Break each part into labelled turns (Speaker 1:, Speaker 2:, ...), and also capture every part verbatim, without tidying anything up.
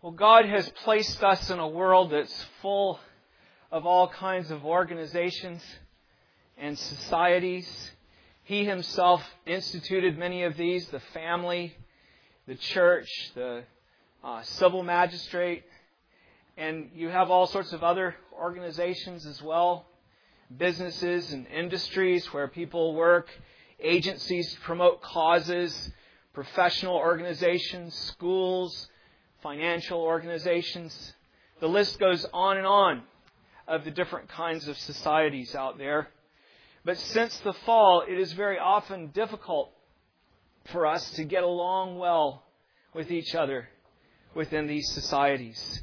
Speaker 1: Well, God has placed us in a world that's full of all kinds of organizations and societies. He Himself instituted many of these: the family, the church, the uh, civil magistrate, and you have all sorts of other organizations as well. Businesses and industries where people work, agencies to promote causes, professional organizations, schools, financial organizations. The list goes on and on of the different kinds of societies out there. But since the fall, it is very often difficult for us to get along well with each other within these societies.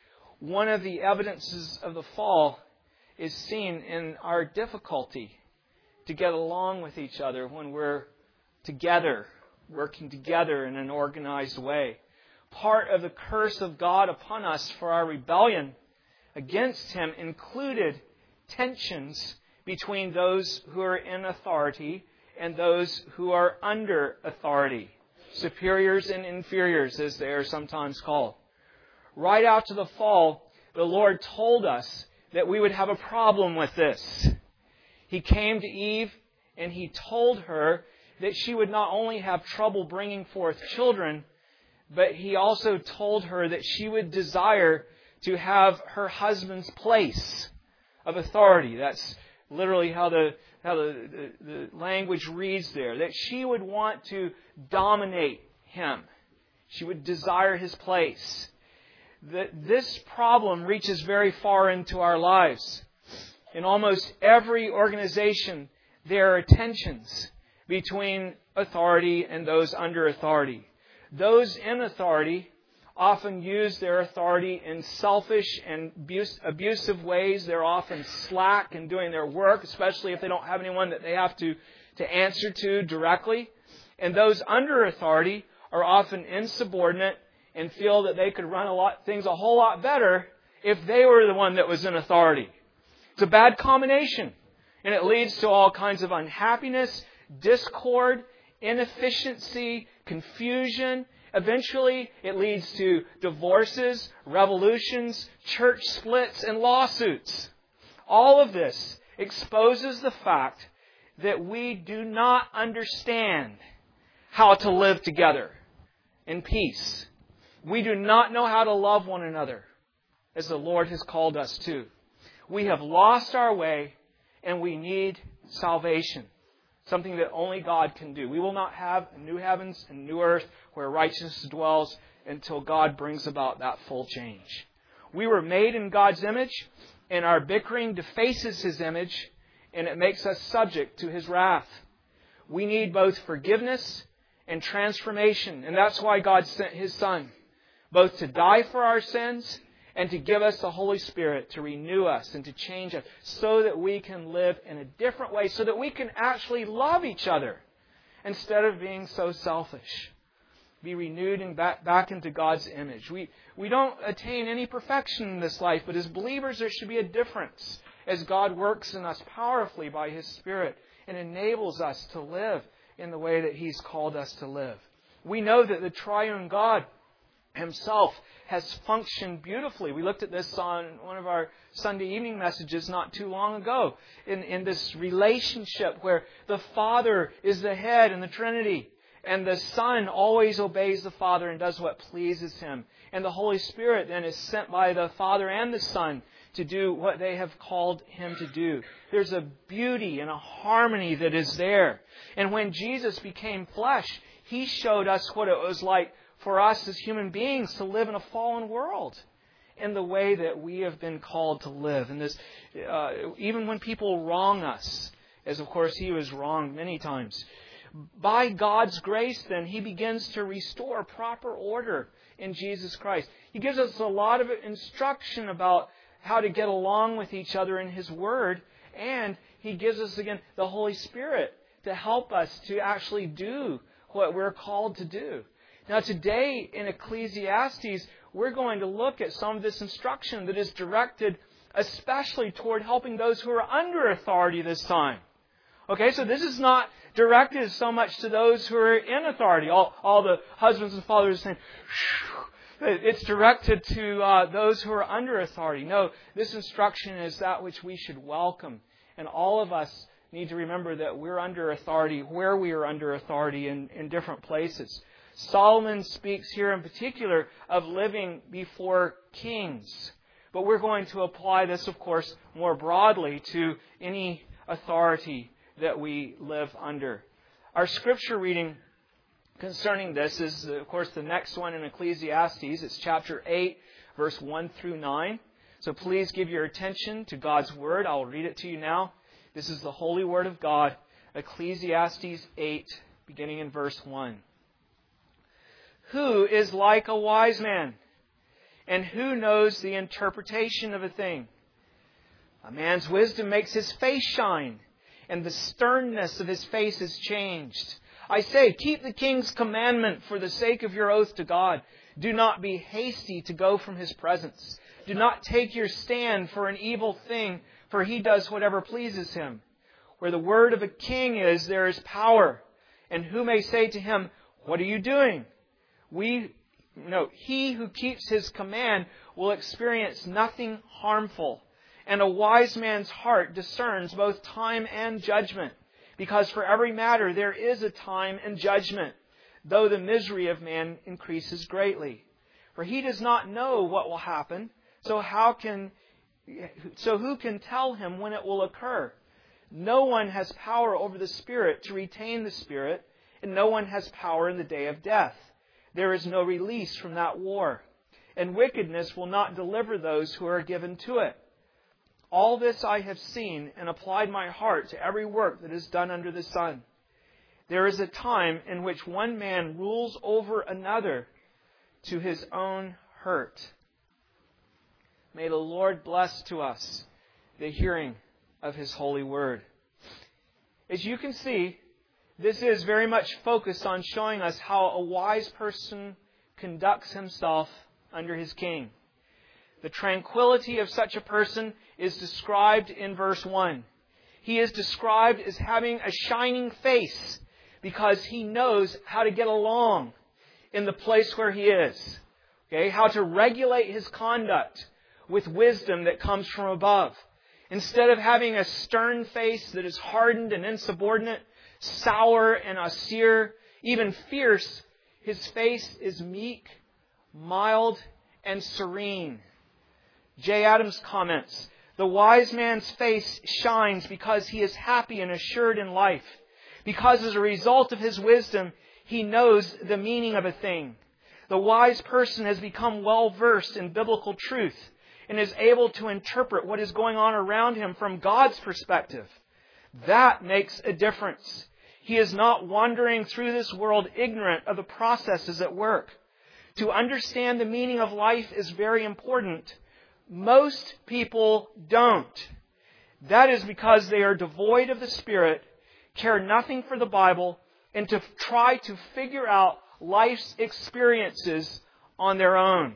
Speaker 1: One of the evidences of the fall is seen in our difficulty to get along with each other when we're together, working together in an organized way. Part of the curse of God upon us for our rebellion against Him included tensions between those who are in authority and those who are under authority. Superiors and inferiors, as they are sometimes called. Right after the fall, the Lord told us that we would have a problem with this. He came to Eve and He told her that she would not only have trouble bringing forth children, but He also told her that she would desire to have her husband's place of authority. That's literally how the how the, the, the language reads there. That she would want to dominate him. She would desire his place. That this problem reaches very far into our lives. In almost every organization, there are tensions between authority and those under authority. Those in authority often use their authority in selfish and abuse, abusive ways. They're often slack in doing their work, especially if they don't have anyone that they have to, to answer to directly. And those under authority are often insubordinate and feel that they could run a lot things a whole lot better if they were the one that was in authority. It's a bad combination, and it leads to all kinds of unhappiness, discord, inefficiency, confusion. Eventually, it leads to divorces, revolutions, church splits, and lawsuits. All of this exposes the fact that we do not understand how to live together in peace. We do not know how to love one another as the Lord has called us to. We have lost our way, and we need salvation. Something that only God can do. We will not have a new heavens and new earth where righteousness dwells until God brings about that full change. We were made in God's image, and our bickering defaces His image, and it makes us subject to His wrath. We need both forgiveness and transformation, and that's why God sent His Son, both to die for our sins and to give us the Holy Spirit to renew us and to change us so that we can live in a different way, so that we can actually love each other instead of being so selfish. Be renewed and back, back into God's image. We, we don't attain any perfection in this life, but as believers there should be a difference as God works in us powerfully by His Spirit and enables us to live in the way that He's called us to live. We know that the triune God Himself has functioned beautifully. We looked at this on one of our Sunday evening messages not too long ago. In, in this relationship where the Father is the head in the Trinity. And the Son always obeys the Father and does what pleases Him. And the Holy Spirit then is sent by the Father and the Son to do what they have called Him to do. There's a beauty and a harmony that is there. And when Jesus became flesh, He showed us what it was like for us as human beings to live in a fallen world in the way that we have been called to live. And this, uh, even when people wrong us, as of course He was wronged many times, by God's grace then He begins to restore proper order in Jesus Christ. He gives us a lot of instruction about how to get along with each other in His Word, and He gives us again the Holy Spirit to help us to actually do what we're called to do. Now today in Ecclesiastes, we're going to look at some of this instruction that is directed especially toward helping those who are under authority this time. Okay, so this is not directed so much to those who are in authority. All, all the husbands and fathers are saying, it's directed to uh, those who are under authority. No, this instruction is that which we should welcome. And all of us need to remember that we're under authority, where we are under authority in, in different places. Solomon speaks here in particular of living before kings. But we're going to apply this, of course, more broadly to any authority that we live under. Our scripture reading concerning this is, of course, the next one in Ecclesiastes. It's chapter eight, verse one through nine. So please give your attention to God's Word. I'll read it to you now. This is the Holy Word of God, Ecclesiastes eight, beginning in verse one. Who is like a wise man? And who knows the interpretation of a thing? A man's wisdom makes his face shine, and the sternness of his face is changed. I say, keep the king's commandment for the sake of your oath to God. Do not be hasty to go from his presence. Do not take your stand for an evil thing, for he does whatever pleases him. Where the word of a king is, there is power. And who may say to him, what are you doing? We No, he who keeps his command will experience nothing harmful. And a wise man's heart discerns both time and judgment. Because for every matter there is a time and judgment, though the misery of man increases greatly. For he does not know what will happen, so how can, so who can tell him when it will occur? No one has power over the Spirit to retain the Spirit, and no one has power in the day of death. There is no release from that war, and wickedness will not deliver those who are given to it. All this I have seen and applied my heart to every work that is done under the sun. There is a time in which one man rules over another to his own hurt. May the Lord bless to us the hearing of His holy word. As you can see, this is very much focused on showing us how a wise person conducts himself under his king. The tranquility of such a person is described in verse one. He is described as having a shining face because he knows how to get along in the place where he is. Okay, how to regulate his conduct with wisdom that comes from above. Instead of having a stern face that is hardened and insubordinate, sour and austere, even fierce, his face is meek, mild, and serene. J. Adams comments, the wise man's face shines because he is happy and assured in life. Because as a result of his wisdom, he knows the meaning of a thing. The wise person has become well versed in biblical truth and is able to interpret what is going on around him from God's perspective. That makes a difference. He is not wandering through this world ignorant of the processes at work. To understand the meaning of life is very important. Most people don't. That is because they are devoid of the Spirit, care nothing for the Bible, and to try to figure out life's experiences on their own.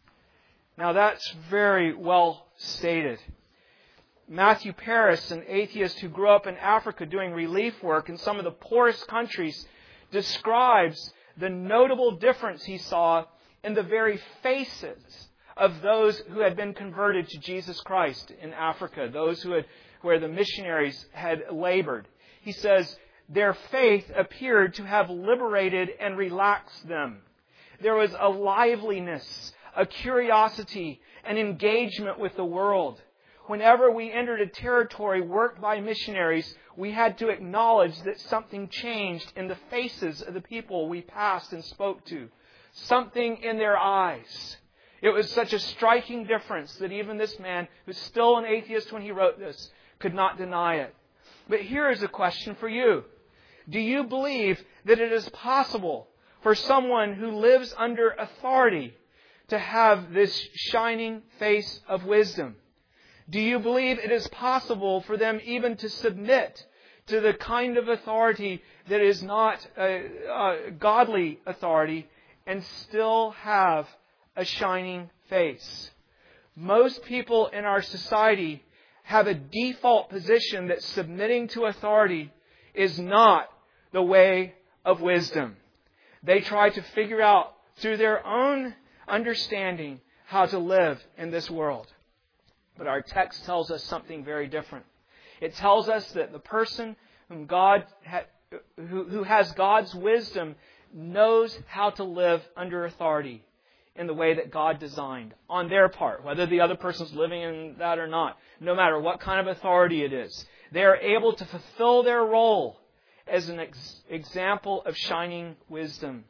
Speaker 1: Now that's very well stated. Matthew Paris, an atheist who grew up in Africa doing relief work in some of the poorest countries, describes the notable difference he saw in the very faces of those who had been converted to Jesus Christ in Africa, those who had, where the missionaries had labored. He says, their faith appeared to have liberated and relaxed them. There was a liveliness, a curiosity, an engagement with the world. Whenever we entered a territory worked by missionaries, we had to acknowledge that something changed in the faces of the people we passed and spoke to. Something in their eyes. It was such a striking difference that even this man, who's still an atheist when he wrote this, could not deny it. But here is a question for you. Do you believe that it is possible for someone who lives under authority to have this shining face of wisdom? Do you believe it is possible for them even to submit to the kind of authority that is not a, a godly authority and still have a shining face? Most people in our society have a default position that submitting to authority is not the way of wisdom. They try to figure out through their own understanding how to live in this world. But our text tells us something very different. It tells us that the person whom God ha- who, who has God's wisdom knows how to live under authority in the way that God designed on their part, whether the other person's living in that or not, no matter what kind of authority it is. They are able to fulfill their role as an ex- example of shining wisdom.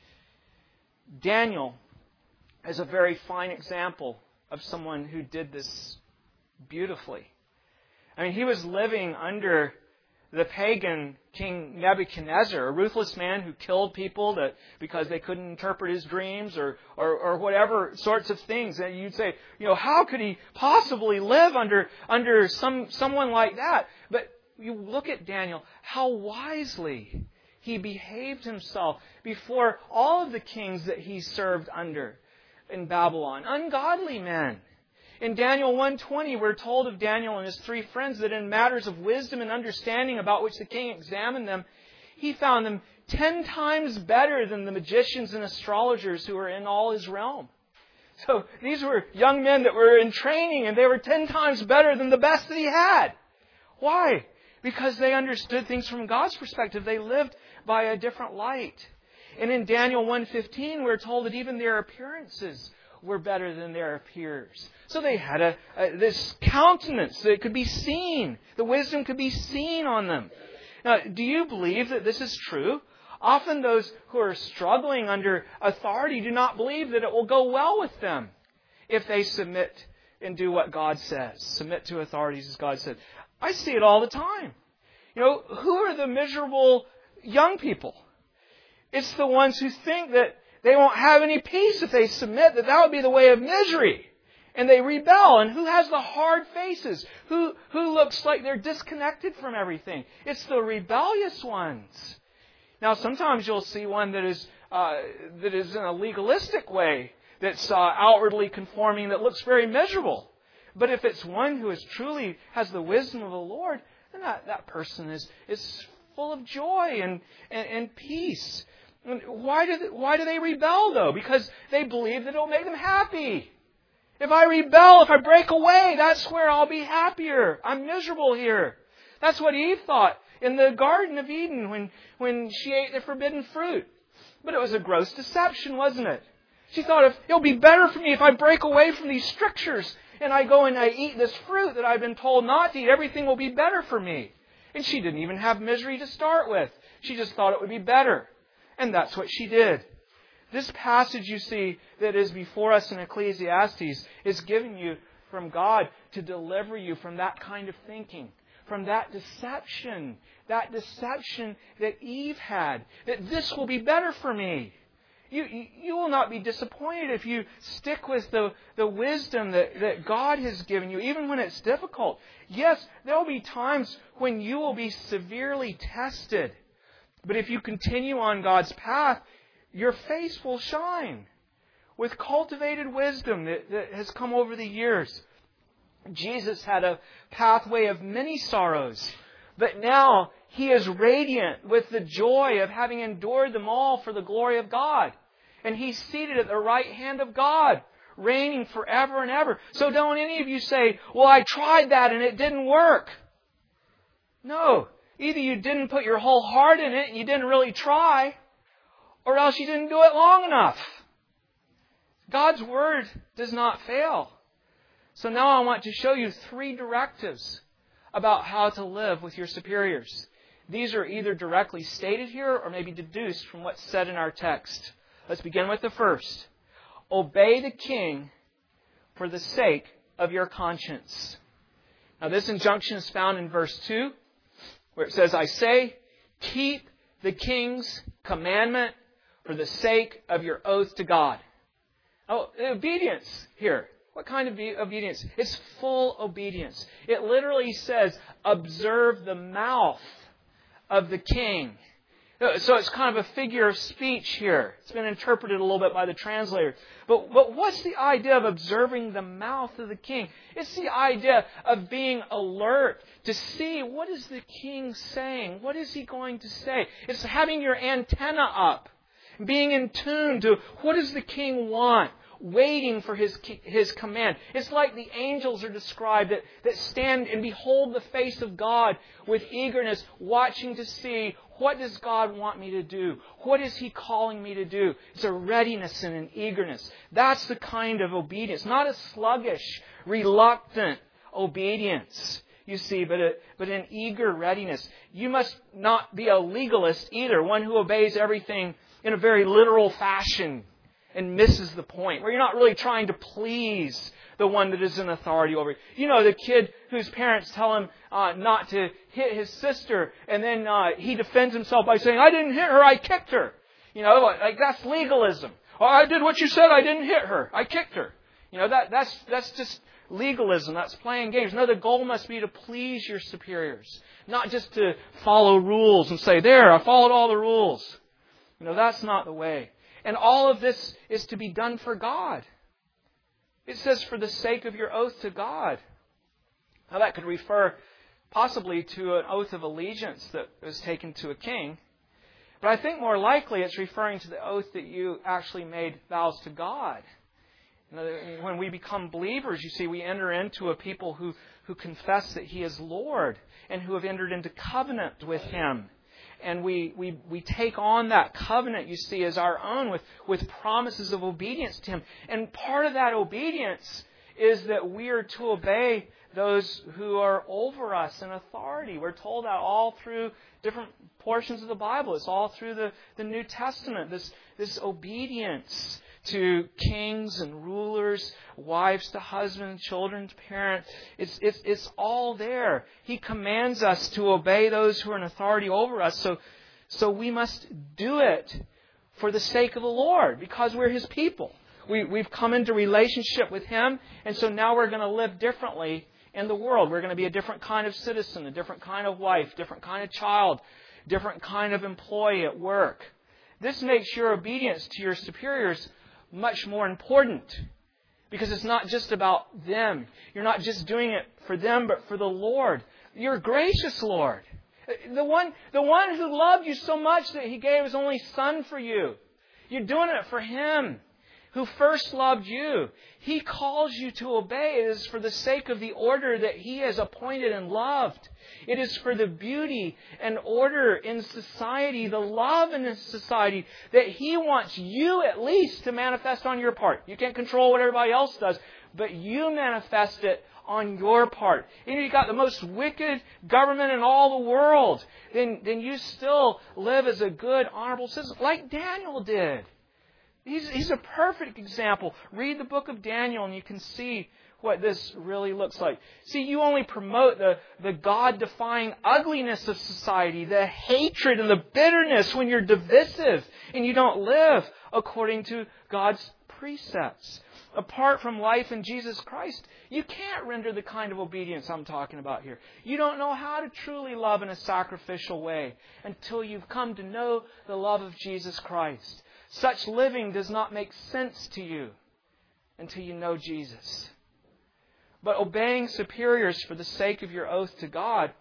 Speaker 1: Daniel is a very fine example of someone who did this beautifully. I mean, he was living under the pagan King Nebuchadnezzar, a ruthless man who killed people that because they couldn't interpret his dreams or, or, or whatever sorts of things. And you'd say, you know, how could he possibly live under, under some, someone like that? But you look at Daniel, how wisely he behaved himself before all of the kings that he served under in Babylon. Ungodly men. In Daniel one twenty, we're told of Daniel and his three friends that in matters of wisdom and understanding about which the king examined them, he found them ten times better than the magicians and astrologers who were in all his realm. So these were young men that were in training, and they were ten times better than the best that he had. Why? Because they understood things from God's perspective. They lived by a different light. And in Daniel one fifteen, we're told that even their appearances were better than their peers. So they had a, a this countenance that could be seen. The wisdom could be seen on them. Now, do you believe that this is true? Often those who are struggling under authority do not believe that it will go well with them if they submit and do what God says. Submit to authorities as God said. I see it all the time. You know, who are the miserable young people? It's the ones who think that they won't have any peace if they submit, that that would be the way of misery. And they rebel. And who has the hard faces? Who, who looks like they're disconnected from everything? It's the rebellious ones. Now, sometimes you'll see one that is uh, that is in a legalistic way, that's uh, outwardly conforming, that looks very miserable. But if it's one who is truly has the wisdom of the Lord, then that, that person is, is full of joy and, and, and peace. Why do, they, why do they rebel, though? Because they believe that it will make them happy. If I rebel, if I break away, that's where I'll be happier. I'm miserable here. That's what Eve thought in the Garden of Eden when, when she ate the forbidden fruit. But it was a gross deception, wasn't it? She thought, if it'll be better for me if I break away from these strictures and I go and I eat this fruit that I've been told not to eat. Everything will be better for me. And she didn't even have misery to start with. She just thought it would be better. And that's what she did. This passage, you see, that is before us in Ecclesiastes is given you from God to deliver you from that kind of thinking, from that deception, that deception that Eve had, that this will be better for me. You, you, you will not be disappointed if you stick with the, the wisdom that, that God has given you, even when it's difficult. Yes, there will be times when you will be severely tested. But if you continue on God's path, your face will shine with cultivated wisdom that, that has come over the years. Jesus had a pathway of many sorrows, but now He is radiant with the joy of having endured them all for the glory of God. And He's seated at the right hand of God, reigning forever and ever. So don't any of you say, well, I tried that and it didn't work. No. Either you didn't put your whole heart in it and you didn't really try, or else you didn't do it long enough. God's Word does not fail. So now I want to show you three directives about how to live with your superiors. These are either directly stated here or maybe deduced from what's said in our text. Let's begin with the first. Obey the king for the sake of your conscience. Now this injunction is found in verse two, where it says, I say, keep the king's commandment for the sake of your oath to God. Oh, obedience here. What kind of obedience? It's full obedience. It literally says, observe the mouth of the king. So it's kind of a figure of speech here. It's been interpreted a little bit by the translator. But, but what's the idea of observing the mouth of the king? It's the idea of being alert to see, what is the king saying? What is he going to say? It's having your antenna up being in tune to what does the king want, waiting for his his command. It's like the angels are described that, that stand and behold the face of God with eagerness, watching to see what does God want me to do? What is He calling me to do? It's a readiness and an eagerness. That's the kind of obedience, not a sluggish, reluctant obedience, you see, but a, but an eager readiness. You must not be a legalist either, one who obeys everything in a very literal fashion and misses the point, where you're not really trying to please the one that is in authority over you. You know, the kid whose parents tell him uh, not to hit his sister, and then uh, he defends himself by saying, I didn't hit her, I kicked her. You know, like that's legalism. Oh, I did what you said, I didn't hit her, I kicked her. You know, that that's that's just legalism. That's playing games. No, the goal must be to please your superiors, not just to follow rules and say, there, I followed all the rules. You know, that's not the way. And all of this is to be done for God. It says, for the sake of your oath to God. Now that could refer possibly to an oath of allegiance that was taken to a king. But I think more likely it's referring to the oath that you actually made vows to God. You know, when we become believers, you see, we enter into a people who, who confess that He is Lord and who have entered into covenant with Him. And we, we, we take on that covenant, you see, as our own with, with promises of obedience to Him. And part of that obedience is that we are to obey those who are over us in authority. We're told that all through different portions of the Bible. It's all through the, the New Testament. This, this obedience to kings and rulers, wives to husbands, children to parents. It's, it's, it's all there. He commands us to obey those who are in authority over us. So, so we must do it for the sake of the Lord, because we're His people. We, we've come into relationship with Him, and so now we're going to live differently in the world. We're going to be a different kind of citizen, a different kind of wife, different kind of child, different kind of employee at work. This makes your obedience to your superiors much more important, because it's not just about them. You're not just doing it for them, but for the Lord. You're a gracious Lord. The one, the one who loved you so much that He gave His only Son for you. You're doing it for Him, who first loved you. He calls you to obey. It is for the sake of the order that He has appointed and loved. It is for the beauty and order in society, the love in this society that He wants you at least to manifest on your part. You can't control what everybody else does, but you manifest it on your part. And if you've got the most wicked government in all the world, then, then you still live as a good, honorable citizen, like Daniel did. He's, he's a perfect example. Read the book of Daniel and you can see what this really looks like. See, you only promote the, the God-defying ugliness of society, the hatred and the bitterness when you're divisive and you don't live according to God's precepts. Apart from life in Jesus Christ, you can't render the kind of obedience I'm talking about here. You don't know how to truly love in a sacrificial way until you've come to know the love of Jesus Christ. Such living does not make sense to you until you know Jesus. But obeying superiors for the sake of your oath to God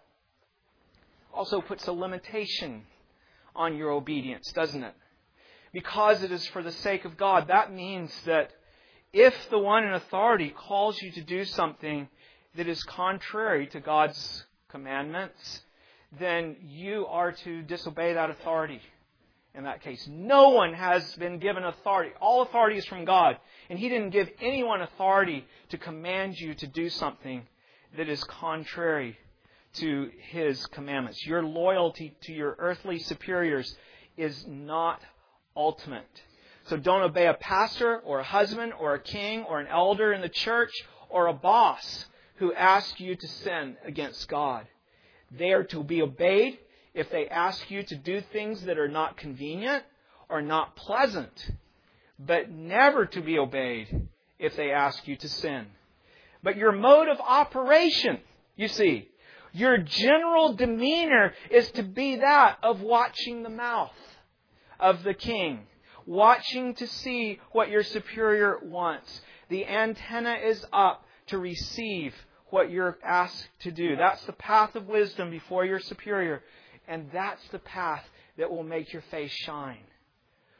Speaker 1: also puts a limitation on your obedience, doesn't it? Because it is for the sake of God, that means that if the one in authority calls you to do something that is contrary to God's commandments, then you are to disobey that authority. In that case, no one has been given authority. All authority is from God. And He didn't give anyone authority to command you to do something that is contrary to His commandments. Your loyalty to your earthly superiors is not ultimate. So don't obey a pastor or a husband or a king or an elder in the church or a boss who asks you to sin against God. They are to be obeyed if they ask you to do things that are not convenient or not pleasant, but never to be obeyed if they ask you to sin. But your mode of operation, you see, your general demeanor is to be that of watching the mouth of the king, watching to see what your superior wants. The antenna is up to receive what you're asked to do. That's the path of wisdom before your superior. And that's the path that will make your face shine.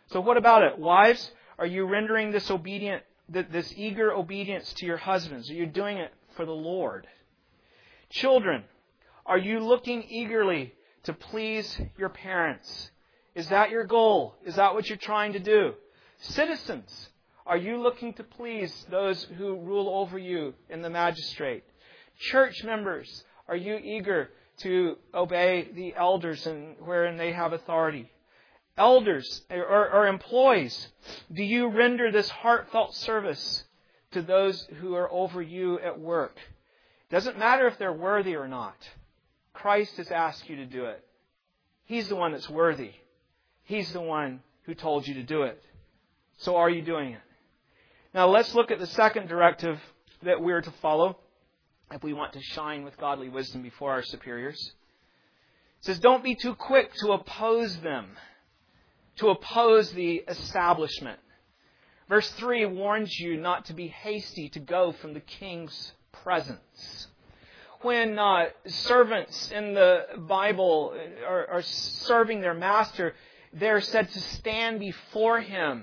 Speaker 1: So what about it? Wives, are you rendering this obedient, this eager obedience to your husbands? Are you doing it for the Lord? Children, are you looking eagerly to please your parents? Is that your goal? Is that what you're trying to do? Citizens, are you looking to please those who rule over you in the magistrate? Church members, are you eager to obey the elders and wherein they have authority? Elders or, or employees, do you render this heartfelt service to those who are over you at work? It doesn't matter if they're worthy or not. Christ has asked you to do it. He's the one that's worthy. He's the one who told you to do it. So are you doing it? Now let's look at the second directive that we're to follow if we want to shine with godly wisdom before our superiors. It says, don't be too quick to oppose them, to oppose the establishment. Verse three warns you not to be hasty to go from the king's presence. When uh, servants in the Bible are, are serving their master, they're said to stand before him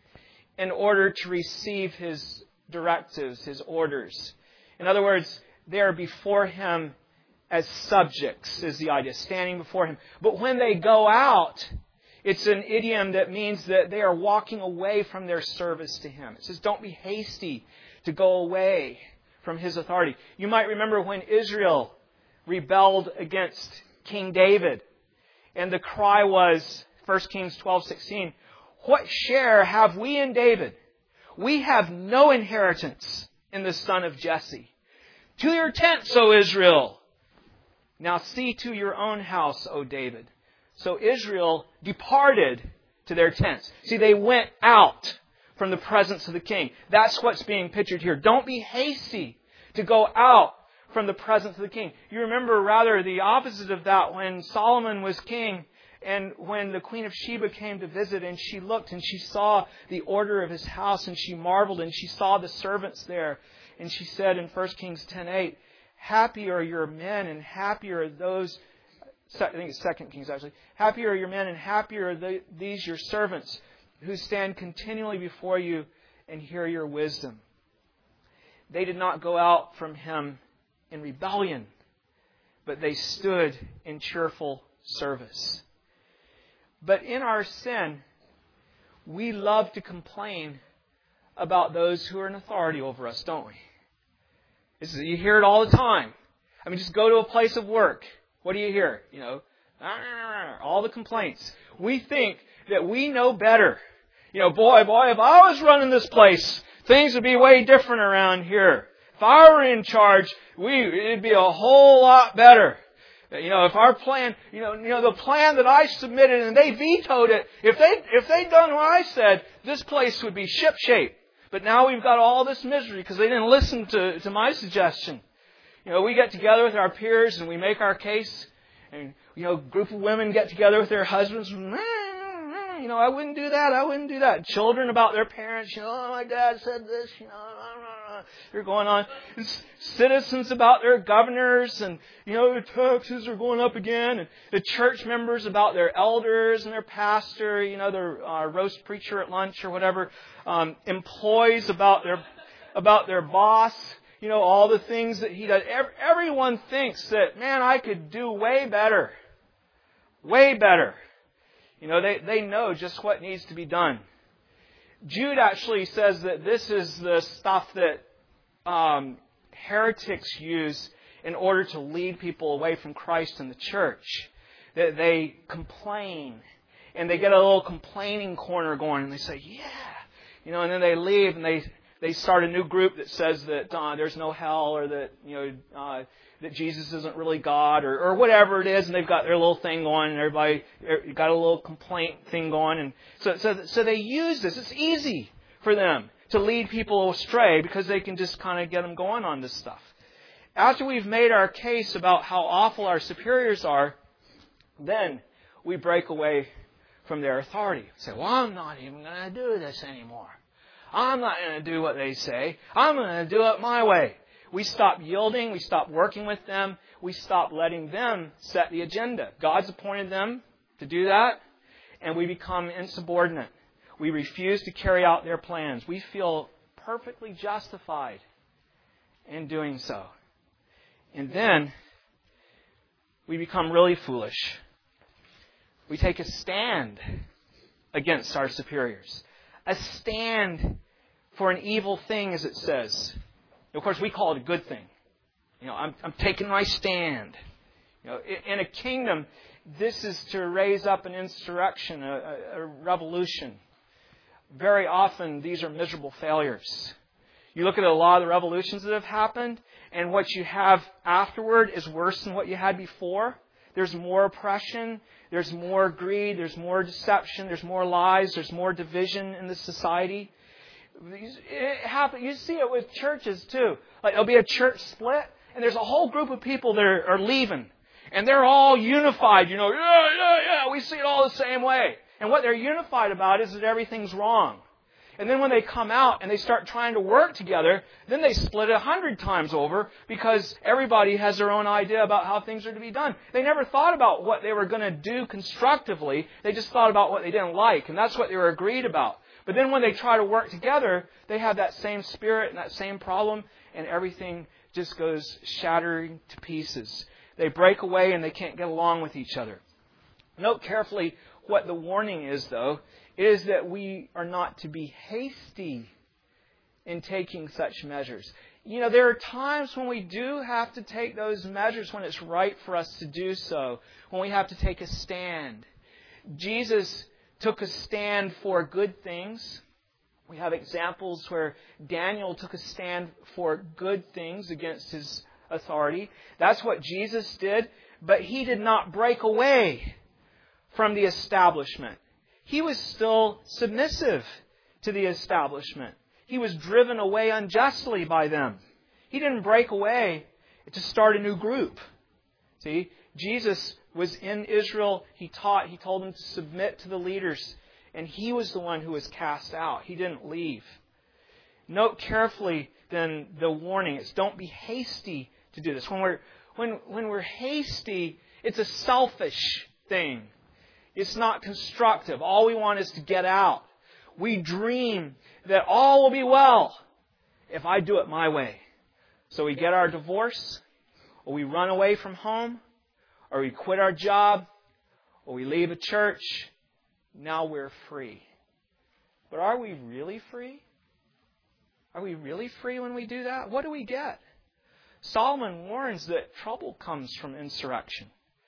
Speaker 1: in order to receive his directives, his orders. In other words, they are before him as subjects, is the idea, standing before him. But when they go out, it's an idiom that means that they are walking away from their service to him. It says, don't be hasty to go away from his authority. You might remember when Israel rebelled against King David, and the cry was, First Kings twelve sixteen, what share have we in David? We have no inheritance in the son of Jesse. To your tents, O Israel! Now see to your own house, O David. So Israel departed to their tents. See, they went out from the presence of the king. That's what's being pictured here. Don't be hasty to go out from the presence of the king. You remember rather the opposite of that when Solomon was king and when the Queen of Sheba came to visit and she looked and she saw the order of his house and she marveled and she saw the servants there. And she said in First Kings ten eight, happy are your men and happy are those, I think it's Second Kings actually, happy are your men and happy are the, these your servants who stand continually before you and hear your wisdom. They did not go out from him in rebellion, but they stood in cheerful service. But in our sin, we love to complain about those who are in authority over us, don't we? This is, you hear it all the time. I mean, just go to a place of work. What do you hear? You know, all the complaints. We think that we know better. You know, boy, boy, if I was running this place, things would be way different around here. If I were in charge, we it'd be a whole lot better. You know, if our plan, you know, you know, the plan that I submitted and they vetoed it, if they if they'd done what I said, this place would be shipshape. But now we've got all this misery because they didn't listen to, to my suggestion. You know, we get together with our peers and we make our case. And, you know, a group of women get together with their husbands. And, you know, I wouldn't do that. I wouldn't do that. Children about their parents. You know, oh, my dad said this. You know, they're going on. Citizens about their governors, and you know, the taxes are going up again. And the church members about their elders and their pastor. You know, their uh, roast preacher at lunch or whatever. Um, employees about their about their boss. You know, all the things that he does. Every, everyone thinks that, man, I could do way better, way better. You know, they, they know just what needs to be done. Jude actually says that this is the stuff that um, heretics use in order to lead people away from Christ and the church. That they complain, and they get a little complaining corner going, and they say, yeah. You know, and then they leave, and they they start a new group that says that uh, there's no hell, or that, you know, uh, that Jesus isn't really God, or, or whatever it is, and they've got their little thing going, and everybody got a little complaint thing going, and so so so they use this. It's easy for them to lead people astray because they can just kind of get them going on this stuff. After we've made our case about how awful our superiors are, then we break away from their authority. Say, well, I'm not even going to do this anymore. I'm not going to do what they say. I'm going to do it my way. We stop yielding. We stop working with them. We stop letting them set the agenda. God's appointed them to do that, and we become insubordinate. We refuse to carry out their plans. We feel perfectly justified in doing so. And then we become really foolish. We take a stand against our superiors. A stand for an evil thing, as it says. Of course, we call it a good thing. You know, I'm, I'm taking my stand. You know, in a kingdom, this is to raise up an insurrection, a, a, a revolution. Very often, these are miserable failures. You look at a lot of the revolutions that have happened, and what you have afterward is worse than what you had before. There's more oppression, there's more greed, there's more deception, there's more lies, there's more division in the society. It happen, you see it with churches too. Like there'll be a church split, and there's a whole group of people that are, are leaving. And they're all unified, you know, yeah, yeah, yeah, we see it all the same way. And what they're unified about is that everything's wrong. And then when they come out and they start trying to work together, then they split a hundred times over because everybody has their own idea about how things are to be done. They never thought about what they were going to do constructively. They just thought about what they didn't like. And that's what they were agreed about. But then when they try to work together, they have that same spirit and that same problem, and everything just goes shattering to pieces. They break away and they can't get along with each other. Note carefully what the warning is, though, is that we are not to be hasty in taking such measures. You know, there are times when we do have to take those measures when it's right for us to do so, when we have to take a stand. Jesus took a stand for good things. We have examples where Daniel took a stand for good things against his authority. That's what Jesus did, but he did not break away from the establishment. He was still submissive to the establishment. He was driven away unjustly by them. He didn't break away to start a new group. See, Jesus was in Israel. He taught, he told them to submit to the leaders, and he was the one who was cast out. He didn't leave. Note carefully then the warning. It's don't be hasty to do this. When we're when when we're hasty, it's a selfish thing. It's not constructive. All we want is to get out. We dream that all will be well if I do it my way. So we get our divorce, or we run away from home, or we quit our job, or we leave a church. Now we're free. But are we really free? Are we really free when we do that? What do we get? Solomon warns that trouble comes from insurrection.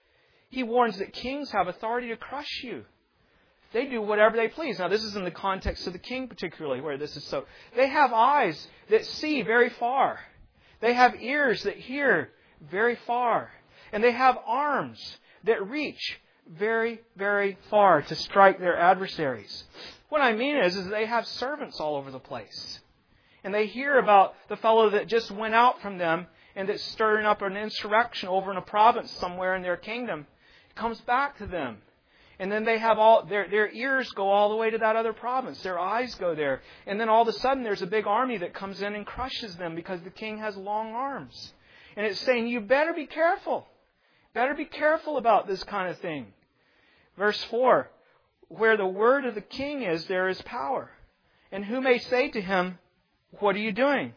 Speaker 1: He warns that kings have authority to crush you. They do whatever they please. Now, this is in the context of the king particularly, where this is so. They have eyes that see very far. They have ears that hear very far. And they have arms that reach very, very far to strike their adversaries. What I mean is, is they have servants all over the place. And they hear about the fellow that just went out from them and that's stirring up an insurrection over in a province somewhere in their kingdom. It comes back to them. And then they have all, their, their ears go all the way to that other province. Their eyes go there. And then all of a sudden there's a big army that comes in and crushes them because the king has long arms. And it's saying, you better be careful. Better be careful about this kind of thing. Verse four, where the word of the king is, there is power. And who may say to him, what are you doing?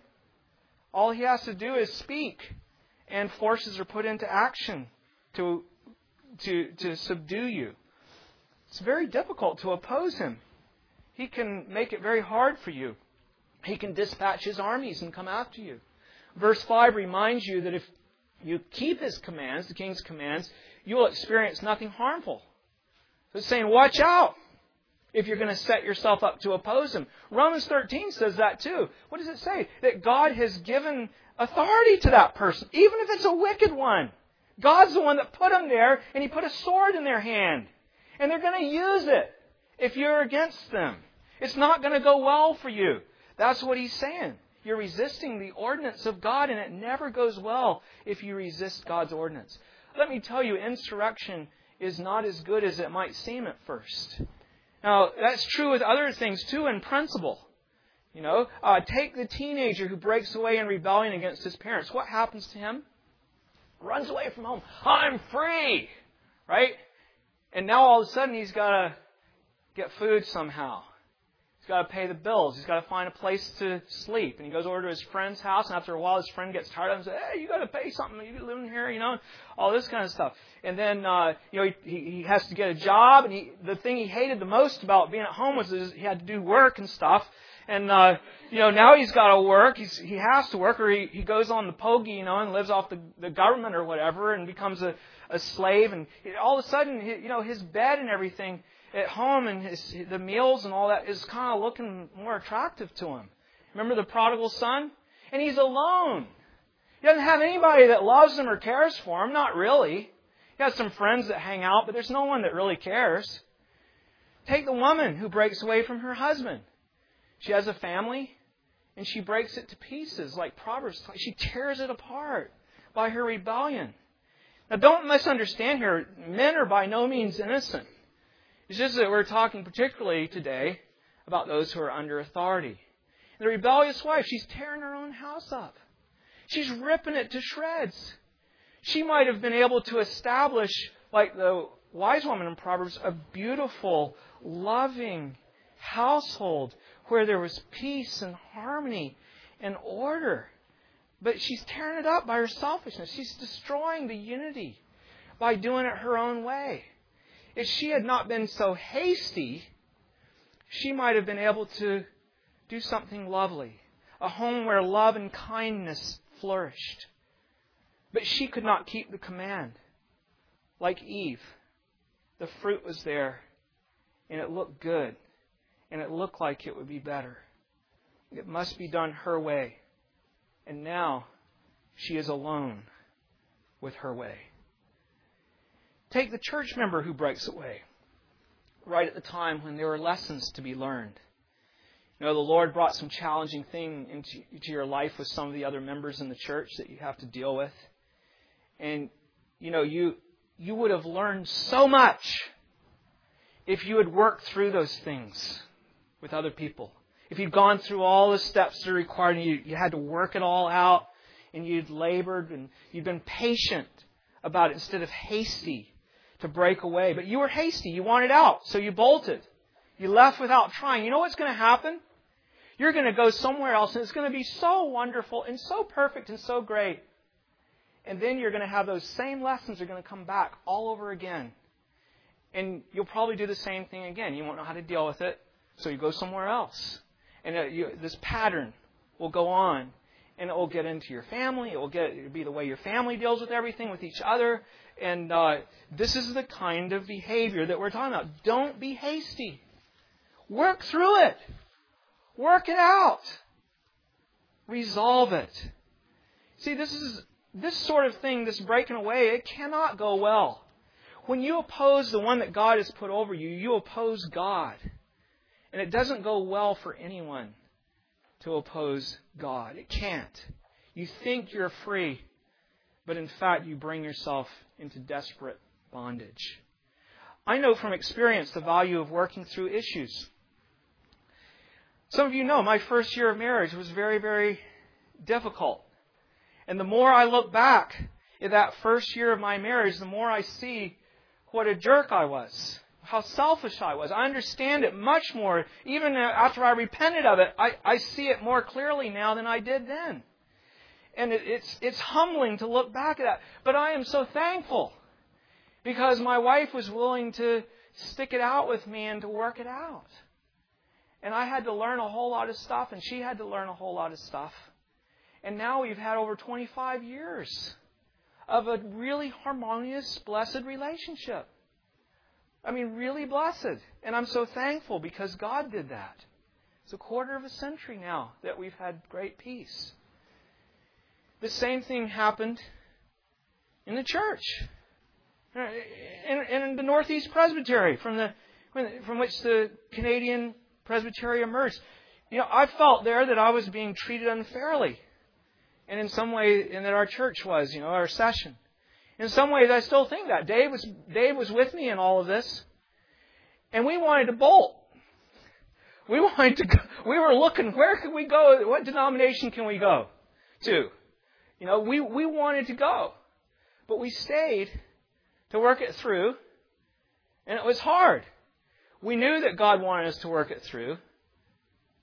Speaker 1: All he has to do is speak, and forces are put into action to, to, to subdue you. It's very difficult to oppose him. He can make it very hard for you. He can dispatch his armies and come after you. Verse five reminds you that if you keep his commands, the king's commands, you will experience nothing harmful. So it's saying, watch out if you're going to set yourself up to oppose him. Romans thirteen says that too. What does it say? That God has given authority to that person, even if it's a wicked one. God's the one that put them there, and He put a sword in their hand. And they're going to use it if you're against them. It's not going to go well for you. That's what He's saying. You're resisting the ordinance of God, and it never goes well if you resist God's ordinance. Let me tell you, insurrection is not as good as it might seem at first. Now, that's true with other things too in principle. You know, uh, take the teenager who breaks away in rebellion against his parents. What happens to him? Runs away from home. I'm free! Right? And now all of a sudden he's got to get food somehow. He's got to pay the bills. He's got to find a place to sleep. And he goes over to his friend's house, and after a while his friend gets tired of him and says, hey, you got to pay something. You live in here, you know, all this kind of stuff. And then, uh, you know, he, he has to get a job. And he, the thing he hated the most about being at home was he had to do work and stuff. And, uh, you know, now he's got to work. He's, he has to work, or he, he goes on the pogie, you know, and lives off the, the government or whatever and becomes a, a slave. And all of a sudden, you know, his bed and everything at home and his, the meals and all that is kind of looking more attractive to him. Remember the prodigal son? And he's alone. He doesn't have anybody that loves him or cares for him. Not really. He has some friends that hang out, but there's no one that really cares. Take the woman who breaks away from her husband. She has a family, and she breaks it to pieces, like Proverbs. She tears it apart by her rebellion. Now, don't misunderstand here. Men are by no means innocent. It's just that we're talking particularly today about those who are under authority. The rebellious wife, she's tearing her own house up. She's ripping it to shreds. She might have been able to establish, like the wise woman in Proverbs, a beautiful, loving household where there was peace and harmony and order. But she's tearing it up by her selfishness. She's destroying the unity by doing it her own way. If she had not been so hasty, she might have been able to do something lovely. A home where love and kindness flourished. But she could not keep the command. Like Eve, the fruit was there, and it looked good. And it looked like it would be better. It must be done her way. And now she is alone with her way. Take the church member who breaks away right at the time when there were lessons to be learned. You know, the Lord brought some challenging thing into, into your life with some of the other members in the church that you have to deal with. And, you know, you you would have learned so much if you had worked through those things with other people. If you'd gone through all the steps that are required and you, you had to work it all out and you'd labored and you'd been patient about it instead of hasty to break away. But you were hasty. You wanted out, so you bolted. You left without trying. You know what's going to happen? You're going to go somewhere else and it's going to be so wonderful and so perfect and so great. And then you're going to have those same lessons are going to come back all over again. And you'll probably do the same thing again. You won't know how to deal with it. So you go somewhere else. And uh, you, this pattern will go on. And it will get into your family. It will get it'll be the way your family deals with everything, with each other. And uh, this is the kind of behavior that we're talking about. Don't be hasty. Work through it. Work it out. Resolve it. See, this is this sort of thing, this breaking away, it cannot go well. When you oppose the one that God has put over you, you oppose God. And it doesn't go well for anyone to oppose God. It can't. You think you're free, but in fact you bring yourself into desperate bondage. I know from experience the value of working through issues. Some of you know my first year of marriage was very, very difficult. And the more I look back at that first year of my marriage, the more I see what a jerk I was. How selfish I was. I understand it much more. Even after I repented of it, I, I see it more clearly now than I did then. And it, it's it's humbling to look back at that. But I am so thankful because my wife was willing to stick it out with me and to work it out. And I had to learn a whole lot of stuff, and she had to learn a whole lot of stuff. And now we've had over twenty-five years of a really harmonious, blessed relationship. I mean, really blessed. And I'm so thankful because God did that. It's a quarter of a century now that we've had great peace. The same thing happened in the church. In, in the Northeast Presbytery, from the from which the Canadian Presbytery emerged. You know, I felt there that I was being treated unfairly. And in some way, and that our church was, you know, our session. In some ways, I still think that. Dave was Dave was with me in all of this. And we wanted to bolt. We wanted to go, we were looking, where could we go? What denomination can we go to? You know, we, we wanted to go. But we stayed to work it through. And it was hard. We knew that God wanted us to work it through.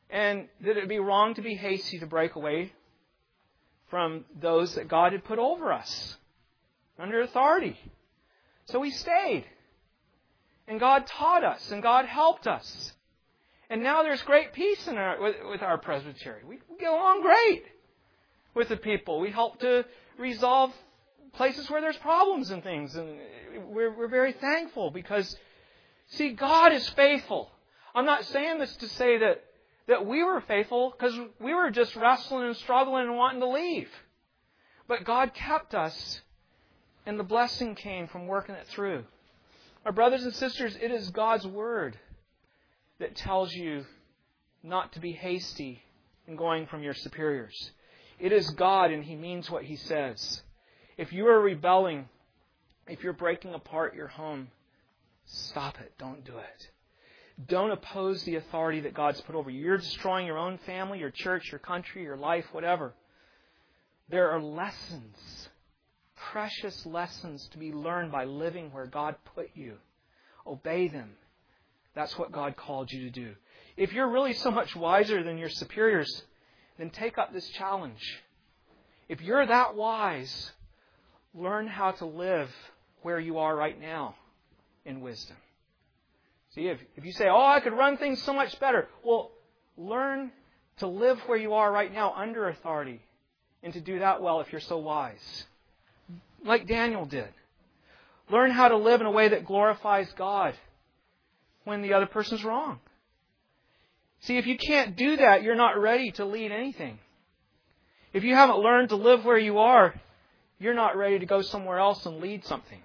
Speaker 1: And that it would be wrong to be hasty to break away from those that God had put over us, under authority. So we stayed. And God taught us, and God helped us. And now there's great peace in our, with, with our presbytery. We get along great with the people. We help to resolve places where there's problems and things. And we're, we're very thankful because, see, God is faithful. I'm not saying this to say that, that we were faithful, because we were just wrestling and struggling and wanting to leave. But God kept us, and the blessing came from working it through. Our brothers and sisters, it is God's Word that tells you not to be hasty in going from your superiors. It is God, and He means what He says. If you are rebelling, if you're breaking apart your home, stop it. Don't do it. Don't oppose the authority that God's put over you. You're destroying your own family, your church, your country, your life, whatever. There are lessons, precious lessons to be learned by living where God put you. Obey them. That's what God called you to do. If you're really so much wiser than your superiors, then take up this challenge. If you're that wise, learn how to live where you are right now in wisdom. See, if, if you say, oh, I could run things so much better. Well, learn to live where you are right now under authority and to do that well if you're so wise. Like Daniel did. Learn how to live in a way that glorifies God when the other person's wrong. See, if you can't do that, you're not ready to lead anything. If you haven't learned to live where you are, you're not ready to go somewhere else and lead something.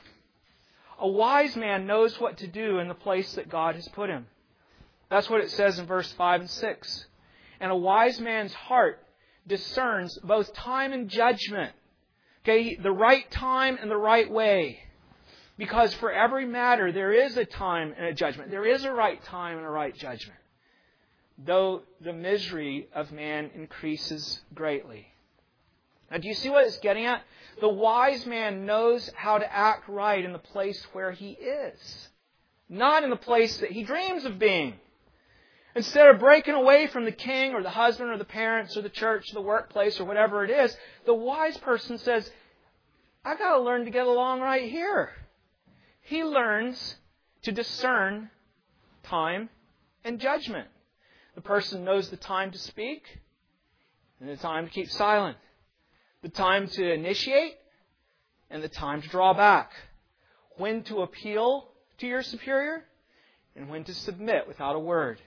Speaker 1: A wise man knows what to do in the place that God has put him. That's what it says in verse five and six. And a wise man's heart discerns both time and judgment. Okay, the right time and the right way. Because for every matter, there is a time and a judgment. There is a right time and a right judgment. Though the misery of man increases greatly. Now, do you see what it's getting at? The wise man knows how to act right in the place where he is. Not in the place that he dreams of being. Instead of breaking away from the king or the husband or the parents or the church or the workplace or whatever it is, the wise person says, I've got to learn to get along right here. He learns to discern time and judgment. The person knows the time to speak and the time to keep silent. The time to initiate and the time to draw back. When to appeal to your superior and when to submit without a word.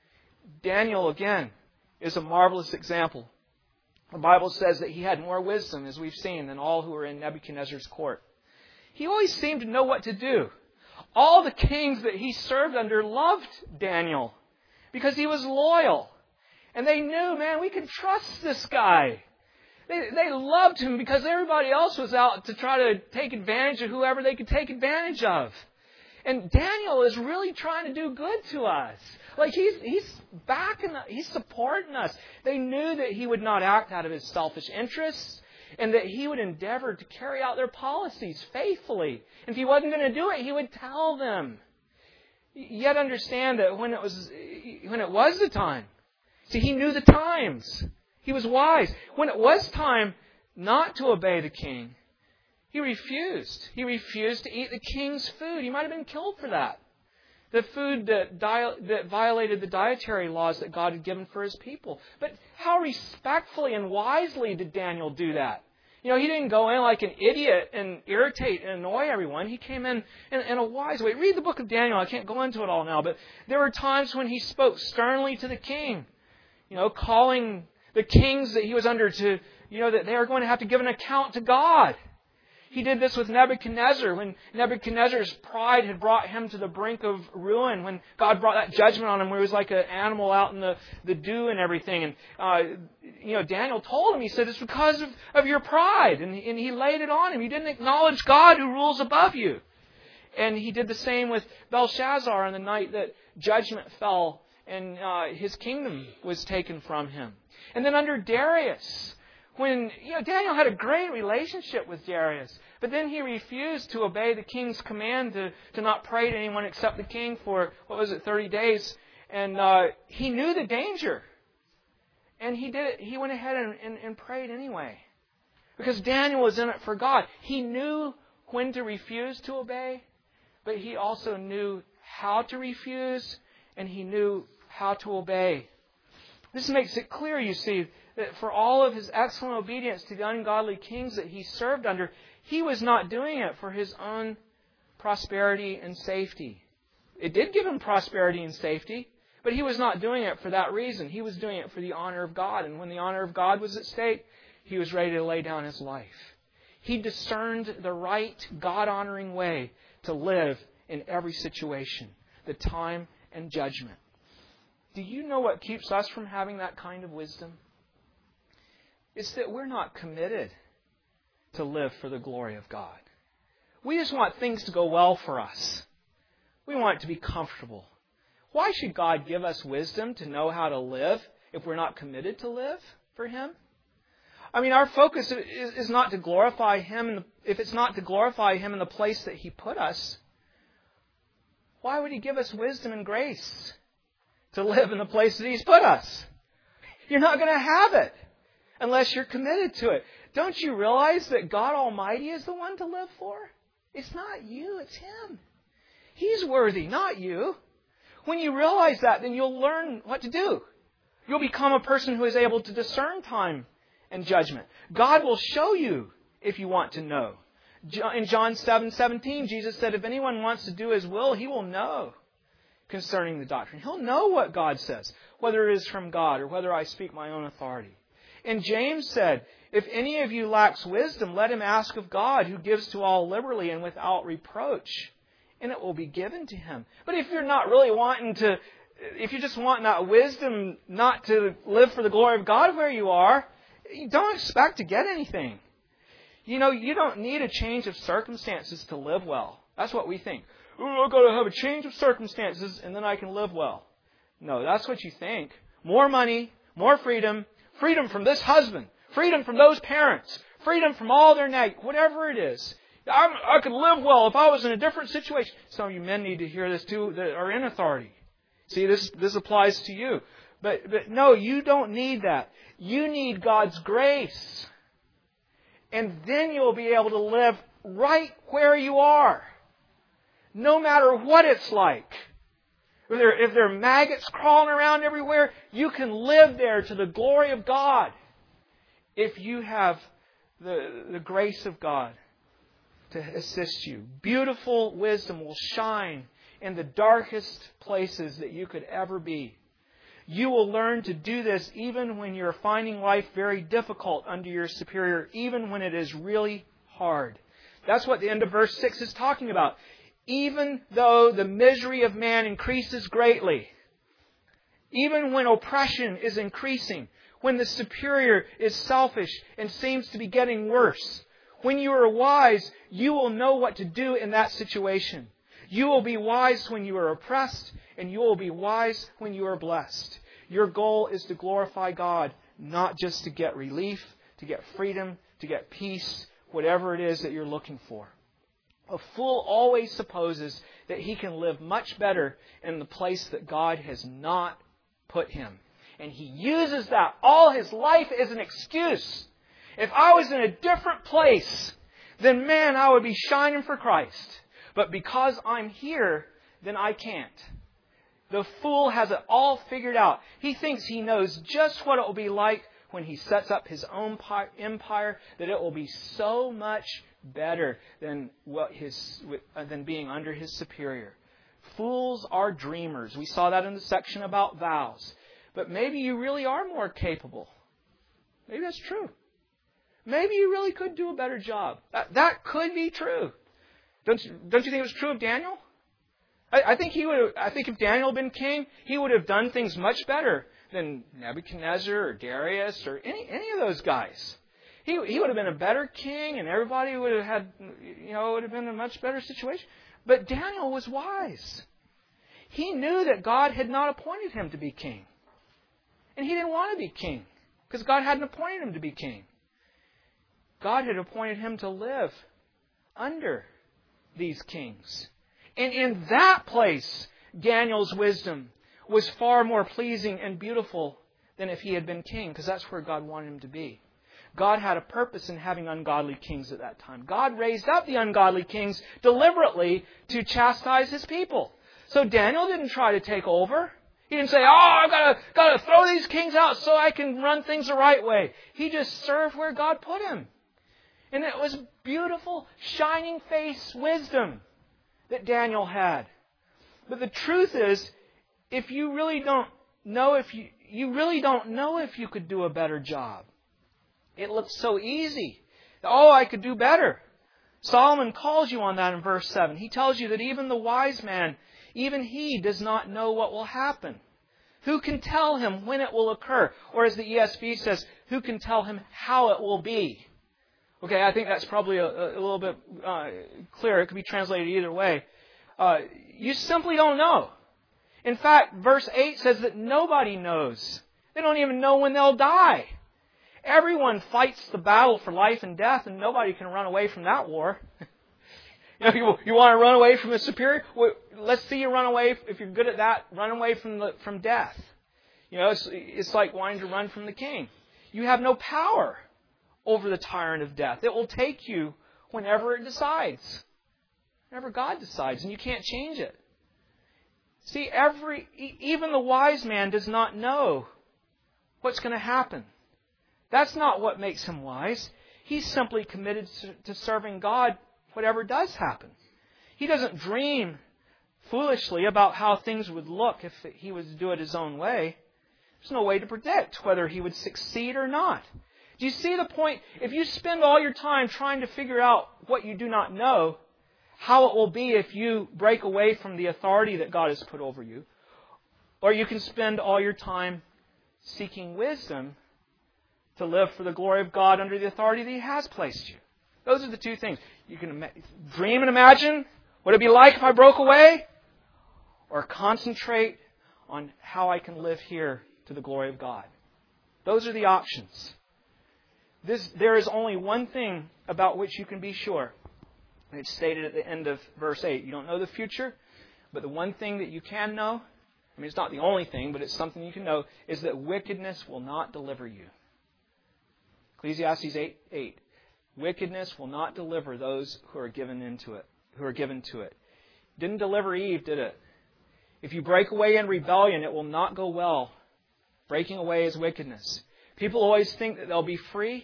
Speaker 1: Daniel, again, is a marvelous example. The Bible says that he had more wisdom, as we've seen, than all who were in Nebuchadnezzar's court. He always seemed to know what to do. All the kings that he served under loved Daniel because he was loyal. And they knew, man, we can trust this guy. They, they loved him because everybody else was out to try to take advantage of whoever they could take advantage of. And Daniel is really trying to do good to us. Like he's he's backing us, he's supporting us. They knew that he would not act out of his selfish interests and that he would endeavor to carry out their policies faithfully. And if he wasn't going to do it, he would tell them. Yet understand that when it was when it was the time. See, he knew the times. He was wise. When it was time not to obey the king, he refused. He refused to eat the king's food. He might have been killed for that. The food that, di- that violated the dietary laws that God had given for His people. But how respectfully and wisely did Daniel do that? You know, he didn't go in like an idiot and irritate and annoy everyone. He came in, in in a wise way. Read the book of Daniel. I can't go into it all now. But there were times when he spoke sternly to the king. You know, calling the kings that he was under to, you know, that they are going to have to give an account to God. He did this with Nebuchadnezzar when Nebuchadnezzar's pride had brought him to the brink of ruin, when God brought that judgment on him where he was like an animal out in the, the dew and everything. And, uh, you know, Daniel told him, he said, it's because of, of your pride. And, and he laid it on him. You didn't acknowledge God who rules above you. And he did the same with Belshazzar on the night that judgment fell and uh, his kingdom was taken from him. And then under Darius, when, you know, Daniel had a great relationship with Darius, but then he refused to obey the king's command to, to not pray to anyone except the king for, what was it, thirty days. and uh, he knew the danger. And he did it. He went ahead and, and, and prayed anyway. Because Daniel was in it for God. He knew when to refuse to obey, but he also knew how to refuse, and he knew how to obey. This makes it clear, you see, that for all of his excellent obedience to the ungodly kings that he served under, he was not doing it for his own prosperity and safety. It did give him prosperity and safety, but he was not doing it for that reason. He was doing it for the honor of God. And when the honor of God was at stake, he was ready to lay down his life. He discerned the right, God-honoring way to live in every situation, the time and judgment. Do you know what keeps us from having that kind of wisdom? It's that we're not committed to live for the glory of God. We just want things to go well for us. We want it to be comfortable. Why should God give us wisdom to know how to live if we're not committed to live for Him? I mean, our focus is, is not to glorify Him. In the, if it's not to glorify Him in the place that He put us, why would He give us wisdom and grace to live in the place that He's put us? You're not going to have it unless you're committed to it. Don't you realize that God Almighty is the one to live for? It's not you, it's Him. He's worthy, not you. When you realize that, then you'll learn what to do. You'll become a person who is able to discern time and judgment. God will show you if you want to know. In John seven seventeen, Jesus said, if anyone wants to do His will, he will know concerning the doctrine. He'll know what God says, whether it is from God or whether I speak my own authority. And James said, if any of you lacks wisdom, let him ask of God, who gives to all liberally and without reproach, and it will be given to him. But if you're not really wanting to, if you're just wanting that wisdom not to live for the glory of God where you are, you don't expect to get anything. You know, you don't need a change of circumstances to live well. That's what we think. Oh, I've got to have a change of circumstances and then I can live well. No, that's what you think. More money, more freedom, freedom from this husband, freedom from those parents, freedom from all their nag, whatever it is. I'm, I could live well if I was in a different situation. Some of you men need to hear this too that are in authority. See, this, this applies to you. But, but no, you don't need that. You need God's grace. And then you'll be able to live right where you are. No matter what it's like. If there, if there are maggots crawling around everywhere, you can live there to the glory of God. If you have the, the grace of God to assist you. Beautiful wisdom will shine in the darkest places that you could ever be. You will learn to do this even when you're finding life very difficult under your superior, even when it is really hard. That's what the end of verse six is talking about. Even though the misery of man increases greatly, even when oppression is increasing, when the superior is selfish and seems to be getting worse, when you are wise, you will know what to do in that situation. You will be wise when you are oppressed, and you will be wise when you are blessed. Your goal is to glorify God, not just to get relief, to get freedom, to get peace, whatever it is that you're looking for. A fool always supposes that he can live much better in the place that God has not put him. And he uses that all his life as an excuse. If I was in a different place, then man, I would be shining for Christ. But because I'm here, then I can't. The fool has it all figured out. He thinks he knows just what it will be like when he sets up his own empire, that it will be so much better than what his than being under his superior. Fools are dreamers. We saw that in the section about vows. But maybe you really are more capable. Maybe that's true. Maybe you really could do a better job. That, that could be true. Don't you, don't you think it was true of Daniel? I, I think he would have, I think if Daniel had been king, he would have done things much better than Nebuchadnezzar or Darius or any any of those guys. He he would have been a better king, and everybody would have had, you know, it would have been a much better situation. But Daniel was wise. He knew that God had not appointed him to be king. And he didn't want to be king because God hadn't appointed him to be king. God had appointed him to live under these kings. And in that place, Daniel's wisdom was far more pleasing and beautiful than if he had been king, because that's where God wanted him to be. God had a purpose in having ungodly kings at that time. God raised up the ungodly kings deliberately to chastise His people. So Daniel didn't try to take over. He didn't say, oh, I've got to, got to throw these kings out so I can run things the right way. He just served where God put him. And it was beautiful, shining face wisdom that Daniel had. But the truth is, if you really don't know if you, you really don't know if you could do a better job. It looks so easy. Oh, I could do better. Solomon calls you on that in verse seven. He tells you that even the wise man, even he does not know what will happen. Who can tell him when it will occur? Or as the E S V says, who can tell him how it will be? Okay, I think that's probably a, a little bit uh, clearer. It could be translated either way. Uh, you simply don't know. In fact, verse eight says that nobody knows. They don't even know when they'll die. Everyone fights the battle for life and death, and nobody can run away from that war. You know, you, you want to run away from a superior? Well, let's see you run away. If you're good at that, run away from the, from death. You know, it's, it's like wanting to run from the king. You have no power over the tyrant of death. It will take you whenever it decides. Whenever God decides, and you can't change it. See, every even the wise man does not know what's going to happen. That's not what makes him wise. He's simply committed to serving God whatever does happen. He doesn't dream foolishly about how things would look if he was to do it his own way. There's no way to predict whether he would succeed or not. Do you see the point? If you spend all your time trying to figure out what you do not know, how it will be if you break away from the authority that God has put over you, or you can spend all your time seeking wisdom to live for the glory of God under the authority that He has placed you. Those are the two things. You can ima- dream and imagine what it'd be like if I broke away, or concentrate on how I can live here to the glory of God. Those are the options. This, there is only one thing about which you can be sure. And it's stated at the end of verse eight. You don't know the future, but the one thing that you can know, I mean, it's not the only thing, but it's something you can know, is that wickedness will not deliver you. Ecclesiastes eight eight. Wickedness will not deliver those who are given into it, who are given to it. Didn't deliver Eve, did it? If you break away in rebellion, it will not go well. Breaking away is wickedness. People always think that they'll be free,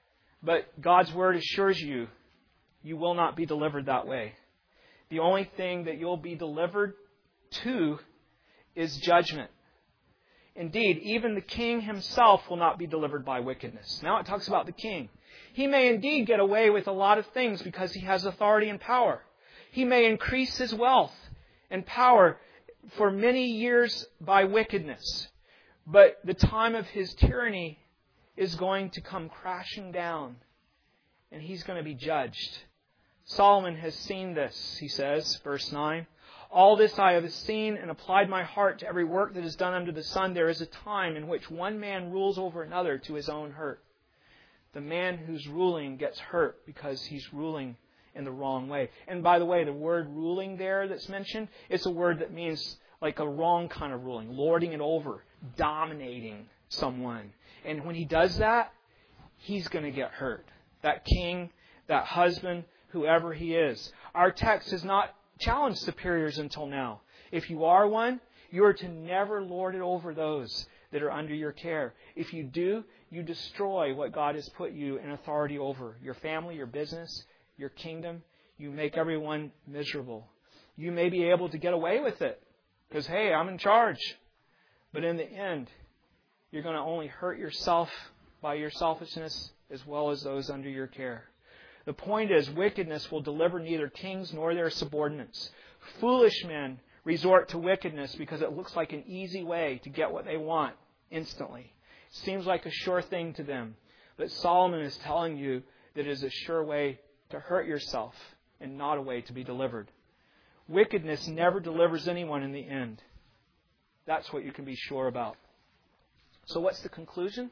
Speaker 1: but God's Word assures you, you will not be delivered that way. The only thing that you'll be delivered to is judgment. Indeed, even the king himself will not be delivered by wickedness. Now it talks about the king. He may indeed get away with a lot of things because he has authority and power. He may increase his wealth and power for many years by wickedness. But the time of his tyranny is going to come crashing down, and he's going to be judged. Solomon has seen this, he says, verse nine. All this I have seen and applied my heart to every work that is done under the sun. There is a time in which one man rules over another to his own hurt. The man who's ruling gets hurt because he's ruling in the wrong way. And by the way, the word ruling there that's mentioned, it's a word that means like a wrong kind of ruling, lording it over, dominating someone. And when he does that, he's going to get hurt. That king, that husband, whoever he is. Our text has not challenged superiors until now. If you are one, you are to never lord it over those that are under your care. If you do, you destroy what God has put you in authority over. Your family, your business, your kingdom. You make everyone miserable. You may be able to get away with it because, hey, I'm in charge. But in the end, you're going to only hurt yourself by your selfishness as well as those under your care. The point is, wickedness will deliver neither kings nor their subordinates. Foolish men resort to wickedness because it looks like an easy way to get what they want instantly. It seems like a sure thing to them. But Solomon is telling you that it is a sure way to hurt yourself and not a way to be delivered. Wickedness never delivers anyone in the end. That's what you can be sure about. So what's the conclusion?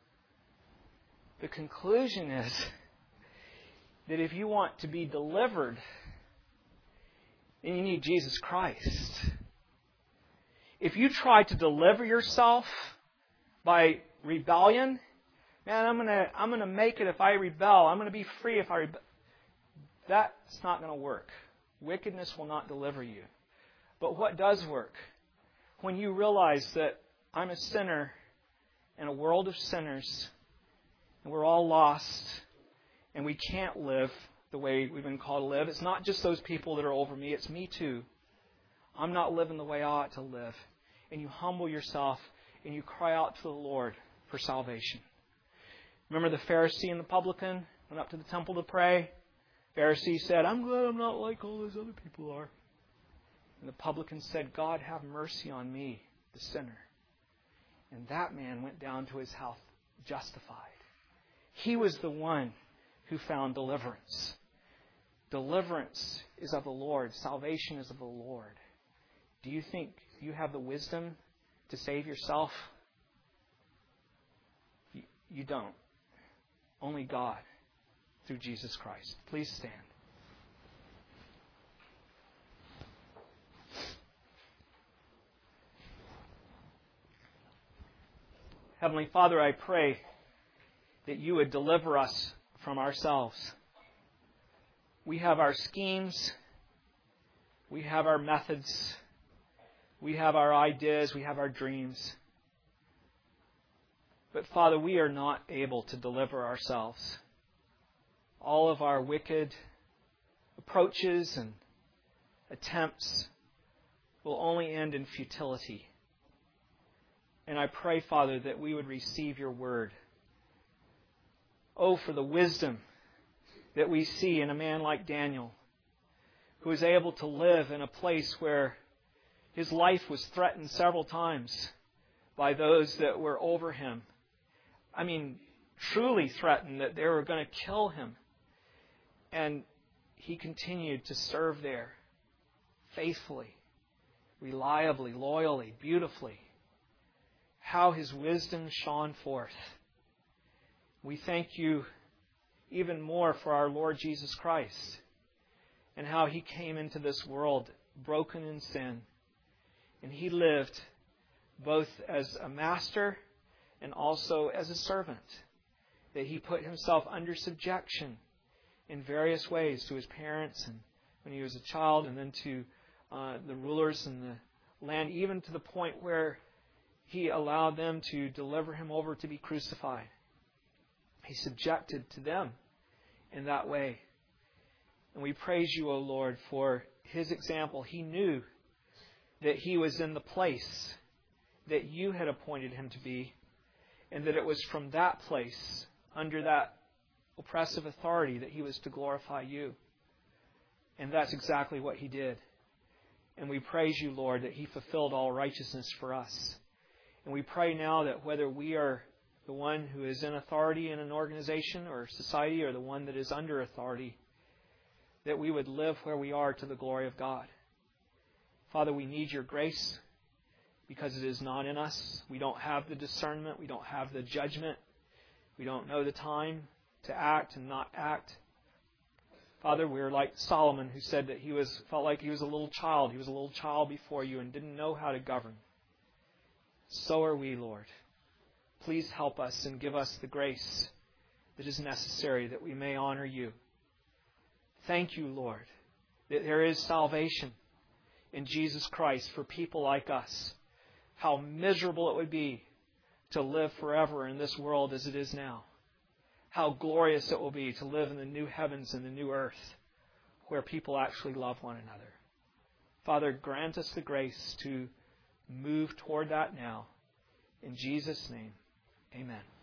Speaker 1: The conclusion is that if you want to be delivered, then you need Jesus Christ. If you try to deliver yourself by rebellion, man, I'm gonna I'm gonna make it if I rebel. I'm gonna be free if I rebel. That's not going to work. Wickedness will not deliver you. But what does work? When you realize that I'm a sinner in a world of sinners, and we're all lost, and we can't live the way we've been called to live. It's not just those people that are over me, it's me too. I'm not living the way I ought to live. And you humble yourself, and you cry out to the Lord for salvation. Remember the Pharisee and the publican went up to the temple to pray? Pharisee said, I'm glad I'm not like all those other people are. And the publican said, God, have mercy on me, the sinner. And that man went down to his house justified. He was the one who found deliverance. Deliverance is of the Lord. Salvation is of the Lord. Do you think you have the wisdom to save yourself? You, you don't. Only God through Jesus Christ. Please stand. Heavenly Father, I pray that you would deliver us from ourselves. We have our schemes. We have our methods. We have our ideas. We have our dreams. But Father, we are not able to deliver ourselves. All of our wicked approaches and attempts will only end in futility. And I pray, Father, that we would receive your word. Oh, for the wisdom that we see in a man like Daniel, who is able to live in a place where his life was threatened several times by those that were over him. I mean, truly threatened that they were going to kill him. And he continued to serve there faithfully, reliably, loyally, beautifully. How his wisdom shone forth. We thank you even more for our Lord Jesus Christ and how he came into this world broken in sin. And he lived both as a master and also as a servant. That he put himself under subjection in various ways to his parents and when he was a child, and then to uh, the rulers in the land, even to the point where he allowed them to deliver him over to be crucified. He subjected to them in that way. And we praise you, O Lord, for his example. He knew that he was in the place that you had appointed him to be, and that it was from that place, under that oppressive authority, that he was to glorify you. And that's exactly what he did. And we praise you, Lord, that he fulfilled all righteousness for us. And we pray now that whether we are the one who is in authority in an organization or society, or the one that is under authority, that we would live where we are to the glory of God. Father, we need your grace because it is not in us. We don't have the discernment. We don't have the judgment. We don't know the time to act and not act. Father, we're like Solomon, who said that he was felt like he was a little child. He was a little child before you and didn't know how to govern. So are we, Lord. Please help us and give us the grace that is necessary that we may honor you. Thank you, Lord, that there is salvation in Jesus Christ for people like us. How miserable it would be to live forever in this world as it is now. How glorious it will be to live in the new heavens and the new earth where people actually love one another. Father, grant us the grace to move toward that now. In Jesus' name, amen.